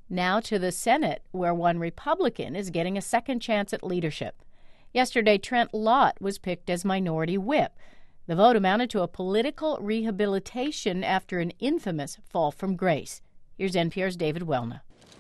Now to the Senate, where one Republican is getting a second chance at leadership. Yesterday, Trent Lott was picked as minority whip. The vote amounted to a political rehabilitation after an infamous fall from grace. Here's NPR's David Welna.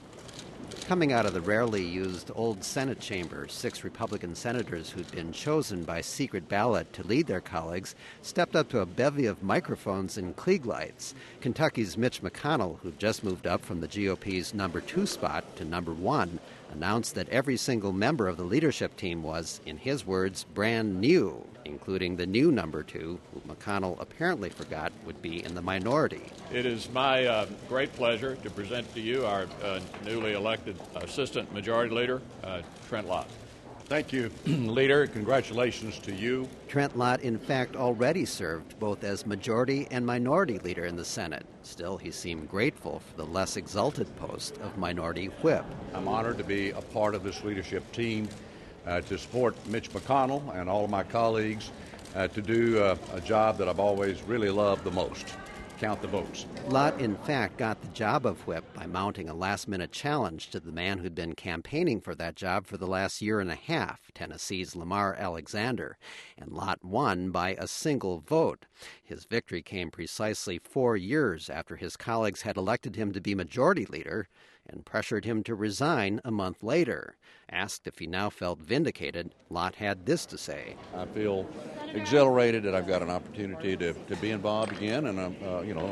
Coming out of the rarely used old Senate chamber, 6 Republican senators who'd been chosen by secret ballot to lead their colleagues stepped up to a bevy of microphones and Klieg lights. Kentucky's Mitch McConnell, who'd just moved up from the GOP's number 2 spot to number 1, announced that every single member of the leadership team was, in his words, brand new, including the new number 2, who McConnell apparently forgot would be in the minority. It is my great pleasure to present to you our newly elected Assistant Majority Leader, Trent Lott. Thank you, Leader. Congratulations to you. Trent Lott, in fact, already served both as Majority and Minority Leader in the Senate. Still, he seemed grateful for the less exalted post of Minority Whip. I'm honored to be a part of this leadership team to support Mitch McConnell and all of my colleagues to do a job that I've always really loved the most. Count the votes. Lott, in fact, got the job of whip by mounting a last-minute challenge to the man who'd been campaigning for that job for the last year and a half, Tennessee's Lamar Alexander, and Lott won by a single vote. His victory came precisely 4 years after his colleagues had elected him to be majority leader and pressured him to resign a month later. Asked if he now felt vindicated, Lott had this to say. I feel exhilarated that I've got an opportunity to be involved again in an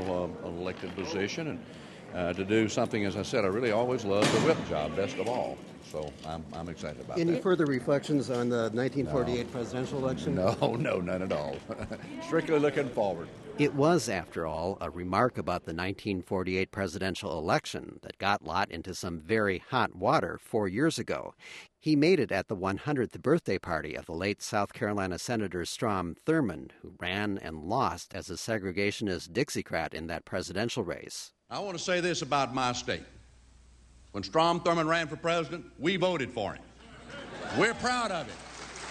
elected position and to do something, as I said, I really always loved the whip job best of all. So I'm excited about that. Any further reflections on the 1948 presidential election? No, none at all. Strictly looking forward. It was, after all, a remark about the 1948 presidential election that got Lott into some very hot water 4 years ago. He made it at the 100th birthday party of the late South Carolina Senator Strom Thurmond, who ran and lost as a segregationist Dixiecrat in that presidential race. I want to say this about my state. When Strom Thurmond ran for president, we voted for him. We're proud of it.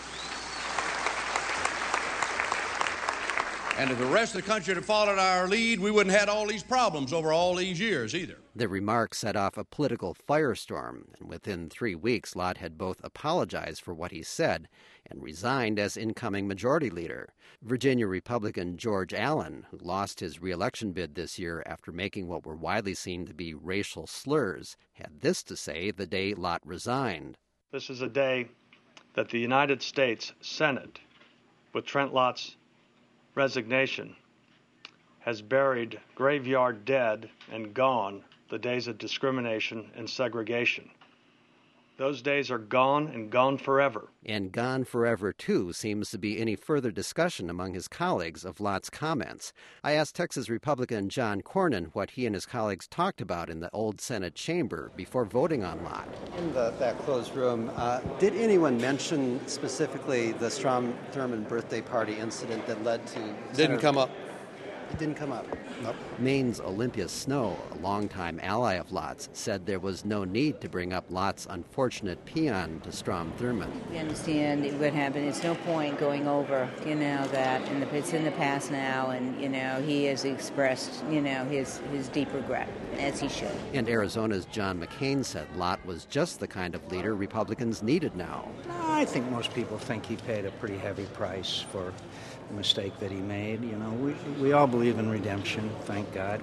And if the rest of the country had followed our lead, we wouldn't have had all these problems over all these years either. The remark set off a political firestorm, and within 3 weeks, Lott had both apologized for what he said and resigned as incoming majority leader. Virginia Republican George Allen, who lost his re-election bid this year after making what were widely seen to be racial slurs, had this to say the day Lott resigned. This is a day that the United States Senate, with Trent Lott's resignation, has buried graveyard dead and gone the days of discrimination and segregation. Those days are gone and gone forever. And gone forever, too, seems to be any further discussion among his colleagues of Lott's comments. I asked Texas Republican John Cornyn what he and his colleagues talked about in the old Senate chamber before voting on Lott. In that closed room, did anyone mention specifically the Strom Thurmond birthday party incident that led to... Didn't come up. It didn't come up. Nope. Maine's Olympia Snowe, a longtime ally of Lott's, said there was no need to bring up Lott's unfortunate paean to Strom Thurmond. We understand what happened. It's no point going over, that, and it's in the past now, and, he has expressed, his deep regret, as he should. And Arizona's John McCain said Lott was just the kind of leader Republicans needed now. I think most people think he paid a pretty heavy price for the mistake that he made. We all believe in redemption, thank God.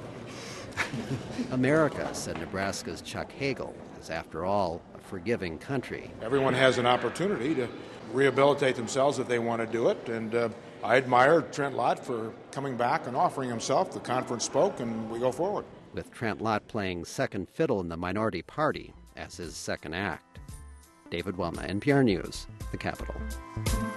America, said Nebraska's Chuck Hagel, is, after all, a forgiving country. Everyone has an opportunity to rehabilitate themselves if they want to do it, and I admire Trent Lott for coming back and offering himself. The conference spoke, and we go forward. With Trent Lott playing second fiddle in the minority party as his second act. David Welna, NPR News, the Capitol.